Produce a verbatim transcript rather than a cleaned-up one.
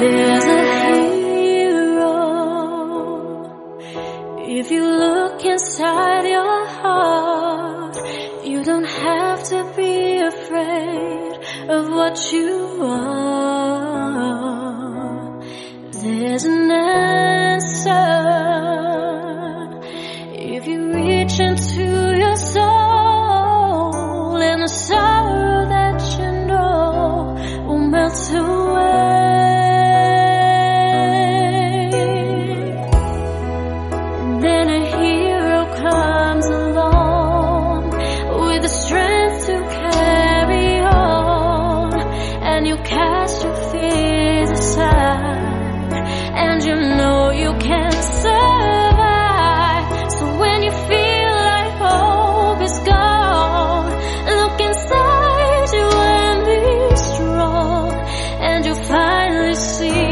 There's a hero. If you look inside your heart, you don't have to be afraid of what you are. There's an answer if you reach into your soul, and the sorrow that you know will melt away. Then a hero comes along with the strength to carry on, and you cast your fears aside, and you know you can survive. So when you feel like hope is gone, look inside you and be strong, and you'll finally see